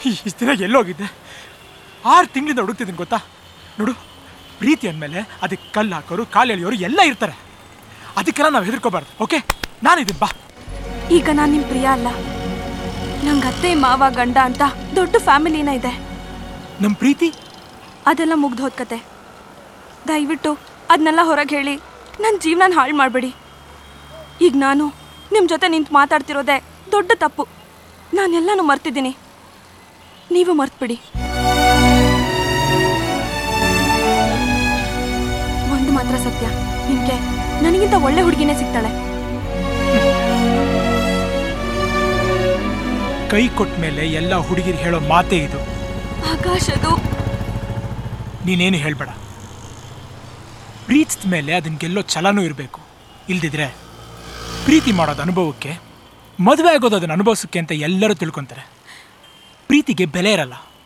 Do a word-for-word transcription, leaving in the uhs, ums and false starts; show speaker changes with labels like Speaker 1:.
Speaker 1: ಇಷ್ಟು ದಿನ ಎಲ್ಲೋಗಿದ್ದೆ? ಆರು ತಿಂಗಳಿಂದ ಹುಡುಕ್ತಿದ್ದೀನಿ ಗೊತ್ತಾ. ನೋಡು, ಪ್ರೀತಿ ಅಂದಮೇಲೆ ಅದಕ್ಕೆ ಕಲ್ಲು ಹಾಕೋರು, ಕಾಲು ಎಳೆಯೋರು ಎಲ್ಲ ಇರ್ತಾರೆ. ಅದಕ್ಕೆಲ್ಲ ನಾವು ಹೆದರ್ಕೋಬಾರ್ದು. ಓಕೆ, ನಾನಿದ್ದೀನಿ, ಬಾ.
Speaker 2: ಈಗ ನಾನು ನಿಮ್ಮ ಪ್ರಿಯ ಅಲ್ಲ, ನಂಗೆ ಅತ್ತೆ ಮಾವ ಗಂಡ ಅಂತ ದೊಡ್ಡ ಫ್ಯಾಮಿಲಿನ ಇದೆ.
Speaker 1: ನಮ್ಮ ಪ್ರೀತಿ
Speaker 2: ಅದೆಲ್ಲ ಮುಗ್ದು ಹೋದ ಕತೆ. ದಯವಿಟ್ಟು ಅದನ್ನೆಲ್ಲ ಹೊರಗೆ ಹೇಳಿ ನನ್ನ ಜೀವನ ಹಾಳು ಮಾಡಬೇಡಿ. ಈಗ ನಾನು ನಿಮ್ಮ ಜೊತೆ ನಿಂತು ಮಾತಾಡ್ತಿರೋದೆ ದೊಡ್ಡ ತಪ್ಪು. ನಾನೆಲ್ಲನೂ ಮರ್ತಿದ್ದೀನಿ, ನೀವು ಮರ್ತ್ಬಿಡಿ. ಒಂದು ಮಾತ್ರ ಸತ್ಯ, ನಿಮಗೆ ನನಗಿಂತ ಒಳ್ಳೆ ಹುಡುಗಿನೇ ಸಿಗ್ತಾಳೆ.
Speaker 1: ಕೈ ಕೊಟ್ಟ ಮೇಲೆ ಎಲ್ಲ ಹುಡುಗಿರು ಹೇಳೋ ಮಾತೇ ಇದು.
Speaker 2: ಆಕಾಶದು
Speaker 1: ನೀನೇನು ಹೇಳ್ಬೇಡ. ಪ್ರೀತಿಸಿದ ಮೇಲೆ ಅದನ್ನ ಗೆಲ್ಲೋ ಛಲನೂ ಇರಬೇಕು. ಇಲ್ದಿದ್ರೆ ಪ್ರೀತಿ ಮಾಡೋದು ಅನುಭವಕ್ಕೆ, ಮದುವೆ ಆಗೋದು ಅದನ್ನು ಅನುಭವಿಸೋಕ್ಕೆ ಅಂತ ಎಲ್ಲರೂ ತಿಳ್ಕೊತಾರೆ. ಪ್ರೀತಿಗೆ ಬೆಲೆ ಇರಲ್ಲ.